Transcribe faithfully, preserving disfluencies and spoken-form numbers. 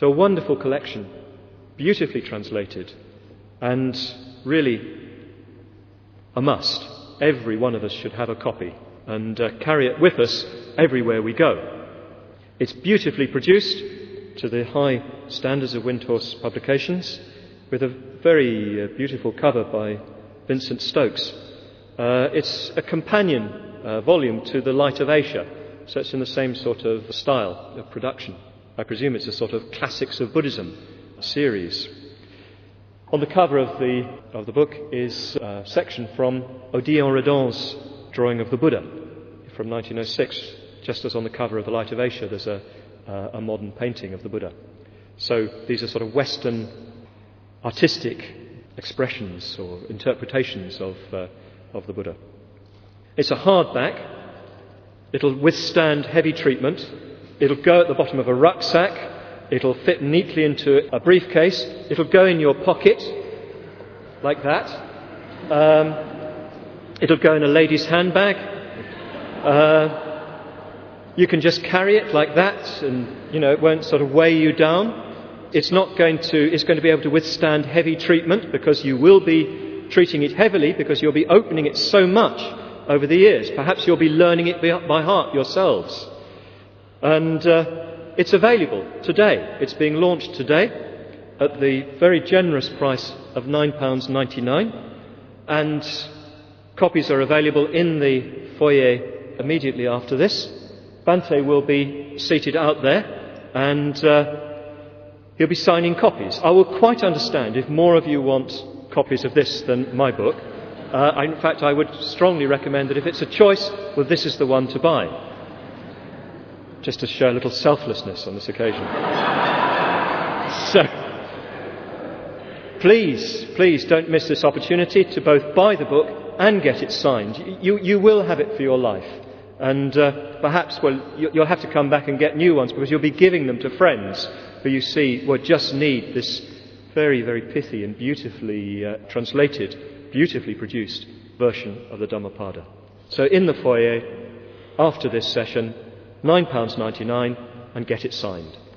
So a wonderful collection, beautifully translated, and really a must. Every one of us should have a copy and uh, carry it with us everywhere we go. It's beautifully produced to the high standards of Windhorse Publications, with a very uh, beautiful cover by Vincent Stokes. Uh, it's a companion uh, volume to The Light of Asia, so it's in the same sort of style of production. I presume it's a sort of Classics of Buddhism series. On the cover of the of the book is a section from Odile Redon's drawing of the Buddha from nineteen oh six. Just as on the cover of The Light of Asia, there's a, uh, a modern painting of the Buddha. So these are sort of Western artistic expressions or interpretations of uh, of the Buddha. It's a hardback. It'll withstand heavy treatment. It'll go at the bottom of a rucksack. It'll fit neatly into a briefcase. It'll go in your pocket, like that. Um, it'll go in a lady's handbag. Uh, you can just carry it like that, and you know it won't sort of weigh you down. It's not going to. It's going to be able to withstand heavy treatment because you will be treating it heavily because you'll be opening it so much over the years. Perhaps you'll be learning it by heart yourselves, and. Uh, It's available today. It's being launched today at the very generous price of nine pounds ninety-nine, and copies are available in the foyer immediately after this. Bante will be seated out there, and uh, he'll be signing copies. I will quite understand if more of you want copies of this than my book. Uh, I, in fact, I would strongly recommend that if it's a choice, well, this is the one to buy. Just to show a little selflessness on this occasion. So, please, please don't miss this opportunity to both buy the book and get it signed. You, you will have it for your life. And uh, perhaps, well, you, you'll have to come back and get new ones because you'll be giving them to friends who you see will just need this very, very pithy and beautifully uh, translated, beautifully produced version of the Dhammapada. So in the foyer, after this session, nine pounds ninety-nine, and get it signed.